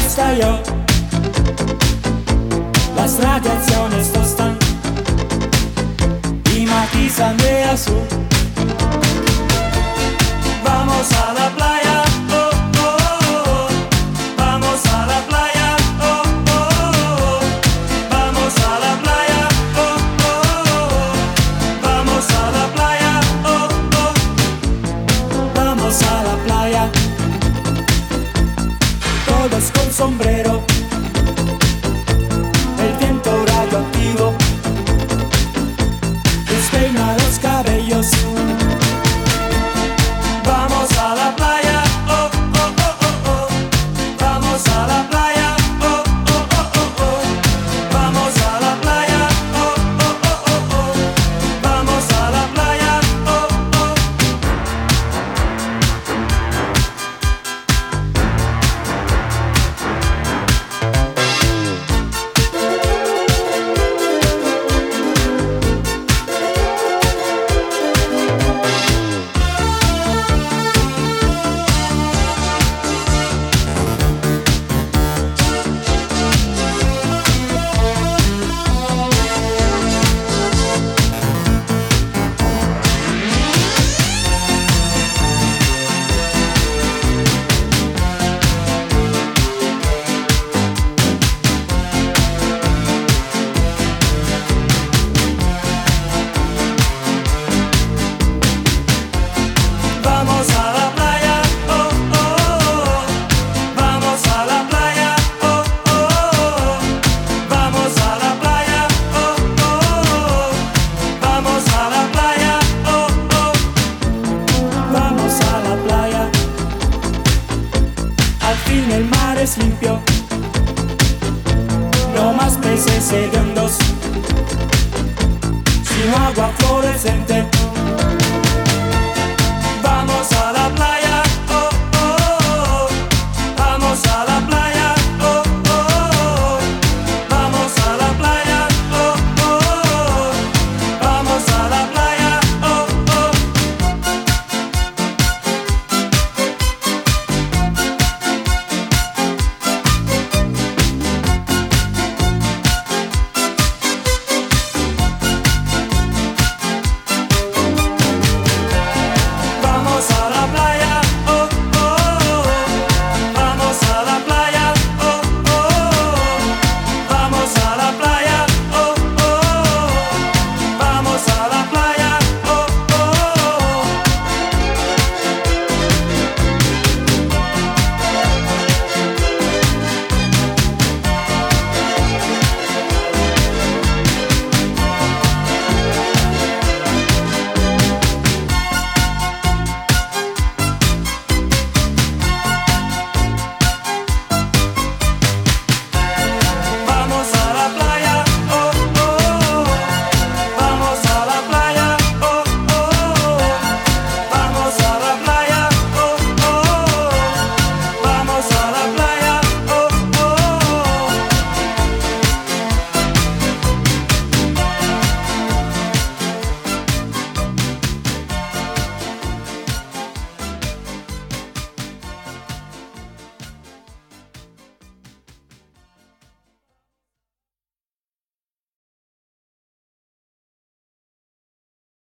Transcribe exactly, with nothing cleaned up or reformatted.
estalló, las radiaciones tostan y matizan de azul. Vamos a la playa, oh, oh, oh. Vamos a la playa, oh, oh, oh. Vamos a la playa, oh, oh, oh. Vamos a la playa, oh, oh. Vamos a la playa, todos con sombrero, el viento radioactivo despeina los cabellos. Vamos a la playa, oh, oh, oh, oh, oh. Vamos a la playa, oh, oh, oh, oh, oh. Vamos a la playa, oh, oh, oh, oh, oh. Vamos a la playa, oh, oh. Vamos a la playa, oh, oh, oh. Vamos a la playa, oh, oh, oh. Vamos a la playa, oh, oh, oh. Vamos a la playa, oh, oh. Vamos a la playa. Al fin el mar es limpio, no más peces se ven.